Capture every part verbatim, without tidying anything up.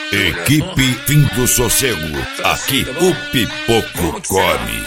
Equipe Fim do Sossego. Aqui o pipoco come.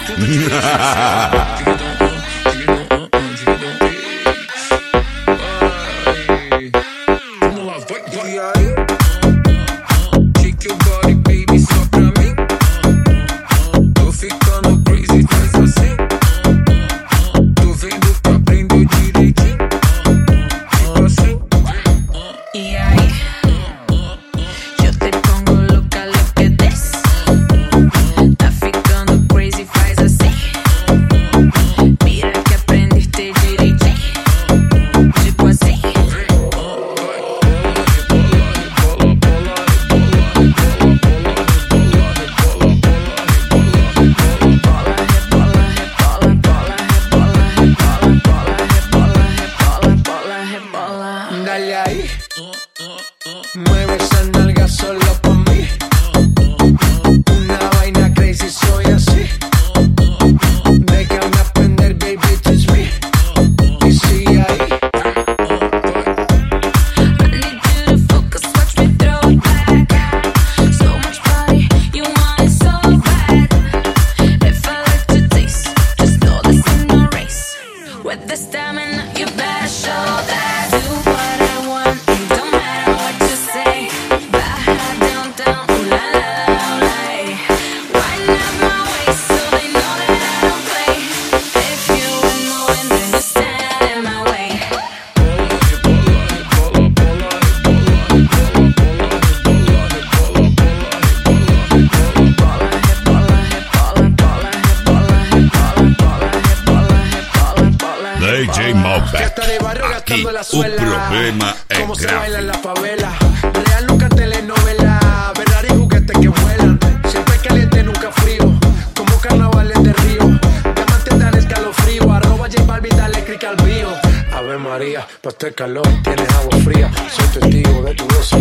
Dale ahí, mueve esa nalga solo pa' mí. Una vaina crazy, soy así. Déjame aprender, baby, teach me. Y sigue ahí. I need you to focus, watch me throw it back. So much body, you want it so bad. If I let you taste, just know this ain't no race. With the stamina, you better show that. Do what I want, it don't matter what you say. Baja down, down, ooh la la la la. Wind up my waist so they know that I don't play. If you ain't moving, then you stand in my way. D J Malbec. Aqui o problema é Como se baila en grave. la favela. Real nunca telenovela. Ferrari juguetes que vuelan. Siempre caliente, nunca frío. Como carnavales de Río. Diamantes dan escalofrío. Arroba J Balvin, dale click al bio. Ave María, pa' este calor tienes agua fría. Soy testigo de tu beso